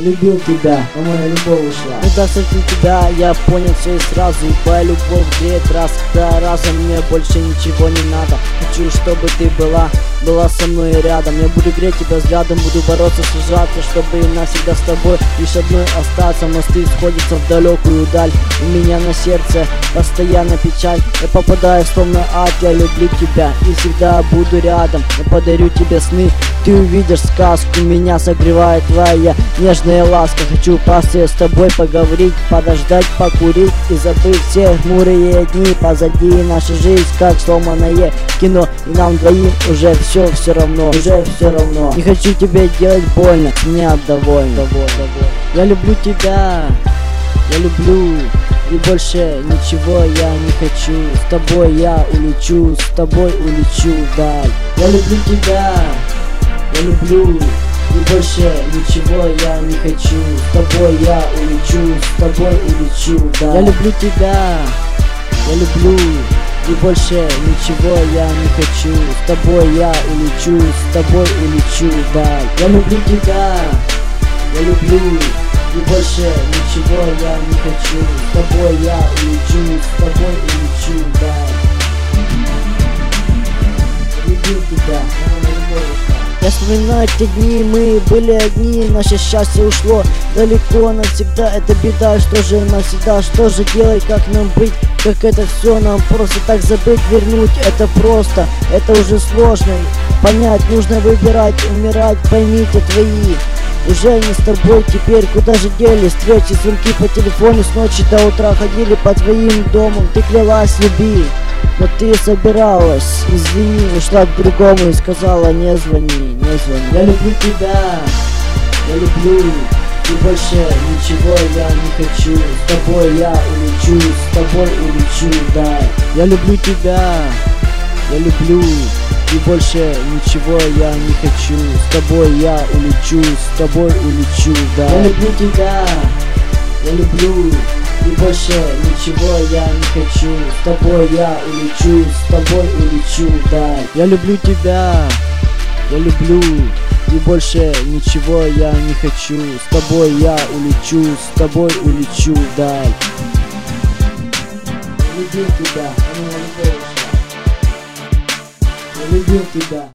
Любил тебя, но моя любовь ушла. Когда встретил тебя, я понял все и сразу. Твоя любовь греет раз, да разом мне больше ничего не надо. Хочу, чтобы ты была со мной рядом. Я буду греть тебя взглядом, буду бороться, сражаться, чтобы навсегда с тобой лишь одной остаться. Мосты сходятся в далекую даль, у меня на сердце постоянно печаль. Я попадаю словно ад, я люблю тебя и всегда буду рядом. Я подарю тебе сны, ты увидишь сказку, меня согревает твоя нежная ласка. Хочу постоять с тобой, поговорить, подождать, покурить и забыть все хмурые дни. Позади наша жизнь, как сломанное кино, и нам двоим уже все равно, Не хочу тебе делать больно, меня довольно. Я люблю тебя, я люблю, и больше ничего я не хочу. С тобой я улечу, с тобой улечу вдаль. Я люблю тебя, я люблю, и больше ничего я не хочу. С тобой я улечу, с тобой улечу вдаль. Я люблю тебя, я люблю, и больше ничего я не хочу. С тобой я улечу, с тобой улечу вдаль. Я люблю тебя, я люблю, и больше ничего я не хочу. С тобой я улечу, с тобой улечу вдаль. Любил тебя, но моя любовь ушла. Я вспоминаю те дни, мы были одни, наше счастье ушло далеко навсегда. Это беда, что же навсегда, что же делать, как нам быть, как это все нам просто так забыть, вернуть это просто, это уже сложно понять, нужно выбирать, умирать, поймите твои. Уже не с тобой теперь, куда же делись встречи, звонки по телефону с ночи до утра, ходили по твоим домам, ты клялась любви. Но ты собиралась, извини, ушла к другому и сказала не звони. Я люблю тебя, я люблю, и больше ничего я не хочу. С тобой я улечу, с тобой улечу вдаль. Я люблю тебя, я люблю, и больше ничего я не хочу. С тобой я улечу, с тобой улечу вдаль. Я люблю тебя, я люблю, и больше ничего я не хочу. С тобой я улечу, с тобой улечу вдаль. Я люблю тебя, я люблю, и больше ничего я не хочу. С тобой я улечу, с тобой улечу вдаль. Я любил тебя, но моя любовь ушла. Я любил тебя.